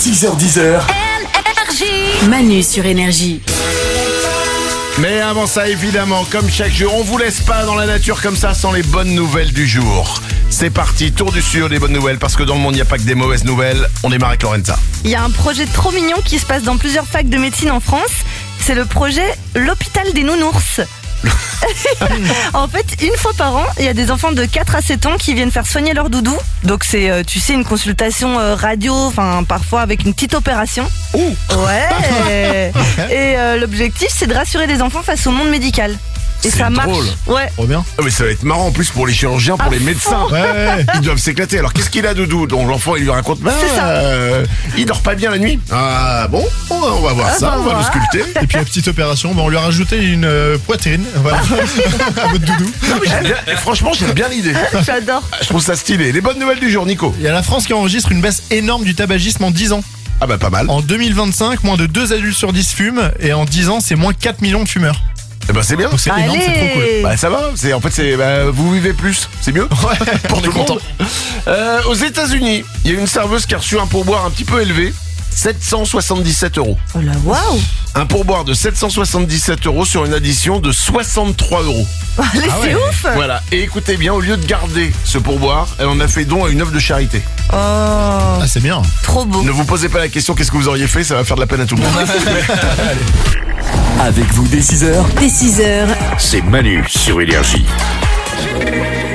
6h10. Manu sur Énergie. Mais avant ça, évidemment, comme chaque jour, on vous laisse pas dans la nature comme ça sans les bonnes nouvelles du jour. C'est parti, tour du studio des bonnes nouvelles, parce que dans le monde, il n'y a pas que des mauvaises nouvelles. On démarre avec Lorenza. Il y a un projet trop mignon qui se passe dans plusieurs facs de médecine en France. C'est le projet L'Hôpital des Nounours. En fait, une fois par an, il y a des enfants de 4 à 7 ans qui viennent faire soigner leur doudou. Donc c'est, tu sais, une consultation radio, enfin parfois avec une petite opération. Ouais. Et l'objectif, c'est de rassurer les enfants face au monde médical. Et C'est ça marche. drôle. Ouais. Trop bien. Ah, mais ça va être marrant en plus pour les chirurgiens, pour les médecins. Ouais. Ils doivent s'éclater. Alors qu'est-ce qu'il a, Doudou? Donc l'enfant, il lui raconte, C'est ça. il dort pas bien la nuit. Ah bon, on va voir ça, on va le sculpter. Et puis la petite opération, on lui a rajouté une poitrine, voilà, à votre doudou. Non, mais et franchement, j'aime bien l'idée. J'adore. Je trouve ça stylé. Les bonnes nouvelles du jour, Nico. Il y a la France qui enregistre une baisse énorme du tabagisme en 10 ans. Ah bah pas mal. En 2025, moins de 2 adultes sur 10 fument, et en 10 ans, c'est moins 4 millions de fumeurs. Eh ben c'est bien. Donc c'est énorme, c'est trop cool. Bah ça va, vous vivez plus, c'est mieux pour tout le monde. Aux États-Unis, il y a une serveuse qui a reçu un pourboire un petit peu élevé, 777 €. Oh là, waouh. Un pourboire de 777 € sur une addition de 63 €. Allez, c'est ouf. Voilà, et écoutez bien, au lieu de garder ce pourboire, elle en a fait don à une œuvre de charité. Oh, Ah, c'est bien. trop beau. Ne vous posez pas la question qu'est-ce que vous auriez fait, ça va faire de la peine à tout le monde. Avec vous dès 6h, Dès 6h, c'est Manu sur Énergie.